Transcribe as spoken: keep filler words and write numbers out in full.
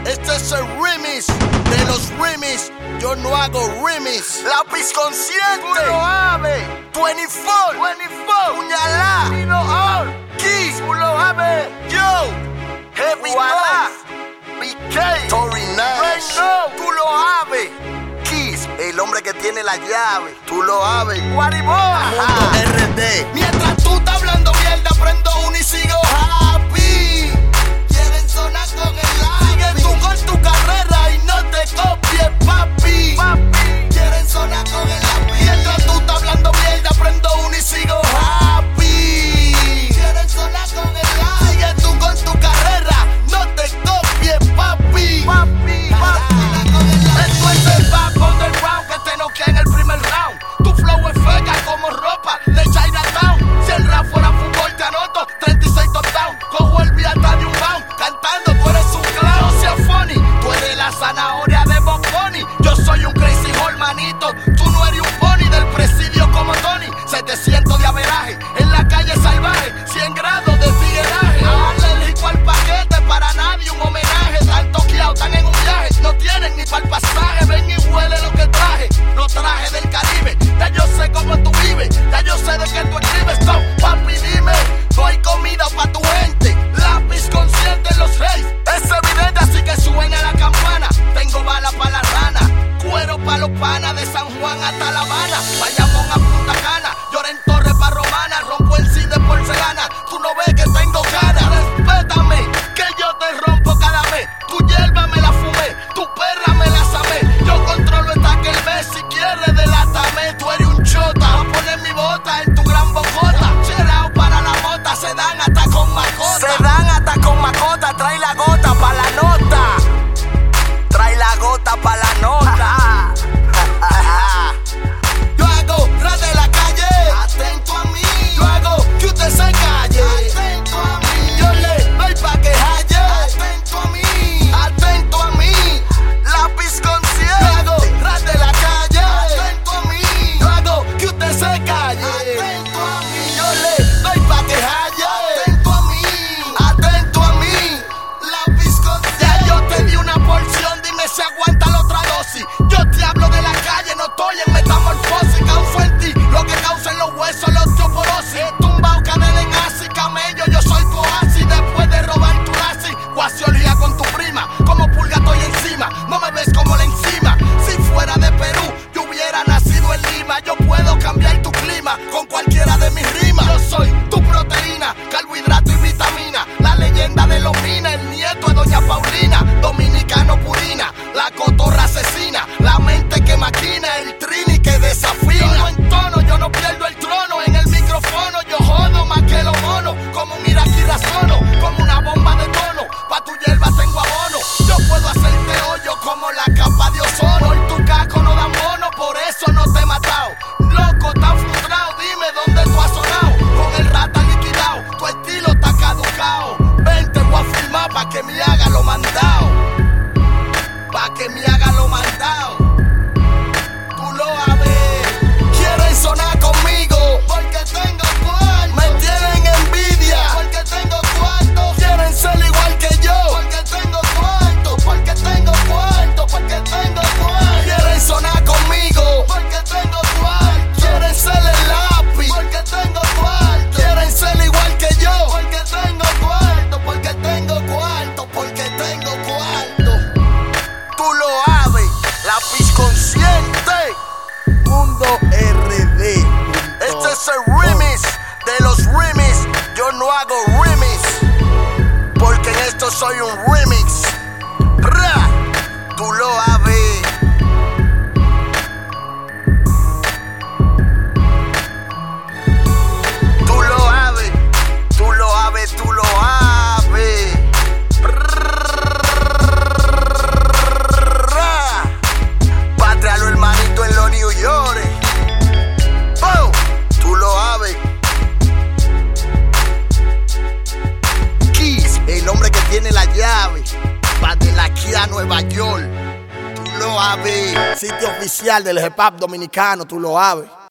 Este es el remix de los remix. Yo no hago remix. Lápiz consciente. Tú lo sabes. veinticuatro. veinticuatro. Puñalá. Nino All. Keys. Tú lo sabes. Yo. Heavy Noise. B K. Tory Nash. Tú lo sabes. Keys. El hombre que tiene la llave. Tú lo sabes. Guariboa. Mundo R D. Mientras tú estás hablando mierda, prendo uno y sigo happy. Quieren sonar con el lápiz. Sigue tú con tu carrera y no te copies, papi. Papi. Quieren sonar con el lápiz. Mientras tú estás hablando mierda, prendo uno y sigo happy. Quieren sonar con el lápiz. Sigue tú con tu carrera, no te copies, papi. Papi. Papi. Esto es el backbone del round que te noquea en el primer round. Tu flow es feca como ropa de Chinatown. Si el rap fuera fútbol te anoto treinta y seis touchdowns. Cojo el viata de un bound. Cantando tú eres un clown. No seas funny, tú eres la zanahoria de Bob Bunny. Yo soy un crazy hall, manito. Tú no eres un pony del presidio como Tony. setecientos de averaje en la calle salvaje. cien grados de tigueraje. Alérgico al paquete, para nadie un homenaje. Tan toqueado, tan en un viaje. No tienen ni para el pasaje. Ven y huele lo que traje. Lo traje del Caribe. Ya yo sé cómo tú vives. Ya yo sé de qué tú escribes. So, papi, dime. Doy comida pa' tu gente. Lápiz consciente en los reyes. Es evidente, así que suena la campana. Tengo bala pa' la rana. Cuero pa' los panas. De San Juan hasta La Habana. Bayamón a Punta Cana. Lloré en Torre pa' Romana. Rompo el cine de porcelana. Tú no ves que tengo ganas. Respétame, que yo te rompo cada vez. Tu hierba me la fumé. Tu perra me la samé. Yo controlo esta que el mes. Si quieres delátame. Tú eres un chota. Voy a poner mi bota en tu gran bocota. Cherao para la mota. Se dan hasta con macota. Se dan hasta con macota. Trae la gota pa' la nota. Trae la gota pa' la nota. Yo hago ras de la calle. Atento a mí. Yo hago que usted se calle. Atento a mí. Yo le doy pa' que halle. Atento a mí. Atento a mí. Lápiz consciente. Yo hago ras de la calle. Atento a mí. Yo hago que usted se calle. Atento a mí. Yo le doy pa' que halle. Atento a mí. Atento a mí. Lápiz consciente. Ya yo te di una porción. Dime si aguanta la otra dosis. Yo te hablo de la calle. No estoy en metamorfosis. Causo en ti lo que causa en los huesos la osteoporosis. He tumbado cadena en asi, camello. Yo soy tu oasis. Después de robar tu lazi. Guasiolía con tu prima. Como pulga estoy encima. No me ves como la encima. Si fuera de Perú, yo hubiera nacido en Lima. Yo puedo cambiar tu clima con cualquiera de mis rimas. Yo soy tu proteína, carbohidrato y vitamina. La leyenda de los minas, el nieto de Doña Paulina. Dominicano purina, la cotorra asesina. La mente que maquina, el trini que desafina. Yo no entono, yo no pierdo el trono. En el micrófono yo jodo más que los monos. Como un iraquí razono, como una bomba de tono. Pa' tu hierba tengo abono. Yo puedo hacerte hoyo como la capa de ozono. Por tu caco no dan bono, por eso no te he matado. Loco, tan frustrado, dime dónde tú has sonado. Con el rata liquidado, tu estilo está caducado. Ven, te voy a filmar pa' que me haga lo mandado. Pa' que me haga lo mandado. Tú lo sabes. Quieren sonar conmigo porque tengo cuarto. Me tienen envidia porque tengo cuarto. Quieren ser igual que yo porque tengo cuarto. Porque tengo cuarto. Porque tengo cuarto. Quieren sonar conmigo porque tengo cuarto. Quieren ser el lápiz porque tengo cuarto. Quieren ser igual que yo porque tengo cuarto. Porque tengo cuarto. Porque tengo cuarto. Tú lo sabes. Lápiz consciente. Mundo R D. Este es el remix de los remix. Yo no hago remix porque en esto soy un remix. Ra. Tú lo sabes. Tú lo sabes. Tú lo sabes. Tú lo sabes. Ra. Patrialo hermanito en los New York. Oh, tú lo sabes. Keys, el hombre que tiene la llave. Pa' de la aquí a Nueva York. Tú lo sabes. Sitio oficial del hip hop dominicano, tú lo sabes.